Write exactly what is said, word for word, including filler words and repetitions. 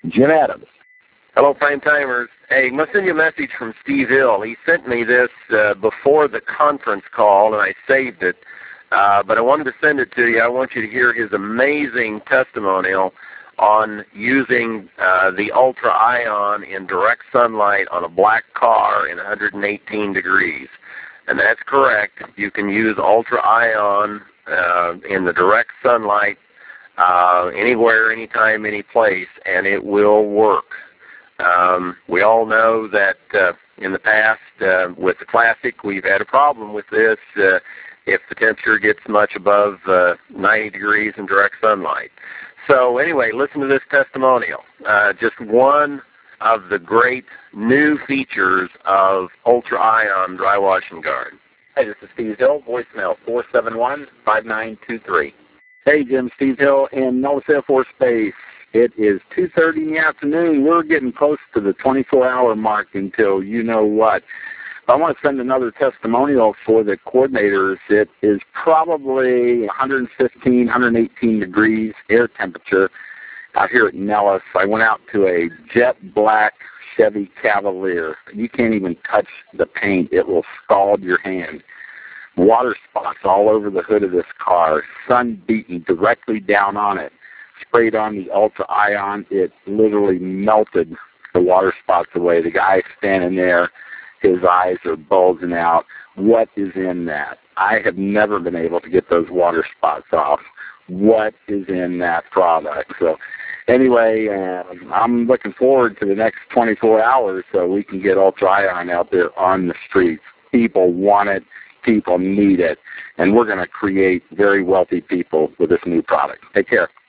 Jim Adams. Hello, Prime Timers. Hey, I'm going to send you a message from Steve Hill. He sent me this uh, before the conference call, and I saved it. Uh, but I wanted to send it to you. I want you to hear his amazing testimonial on using uh, the Ultra Ion in direct sunlight on a black car in one hundred eighteen degrees. And that's correct. You can use Ultra Ion uh, in the direct sunlight uh, anywhere, anytime, any place, and it will work. Um, we all know that uh, in the past uh, with the Classic, we've had a problem with this uh, if the temperature gets much above uh, ninety degrees in direct sunlight. So anyway, listen to this testimonial. Uh, just one of the great new features of Ultra Ion Dry Washing Guard. Hey, this is Steve Hill, voicemail four seven one, five nine two three. Hey, Jim, Steve Hill in Nellis Air Force Base. It is two thirty in the afternoon. We're getting close to the twenty-four hour mark until you know what. I want to send another testimonial for the coordinators. It is probably one fifteen, one eighteen degrees air temperature out here at Nellis. I went out to a jet black Chevy Cavalier. You can't even touch the paint. It will scald your hand. Water spots all over the hood of this car. Sun beating directly down on it. Sprayed on the Ultra Ion, it literally melted the water spots away. The guy standing there, his eyes are bulging out. What is in that? I have never been able to get those water spots off. What is in that product? So anyway, uh, I'm looking forward to the next twenty-four hours so we can get Ultra Ion out there on the streets. People want it. People need it. And we're going to create very wealthy people with this new product. Take care.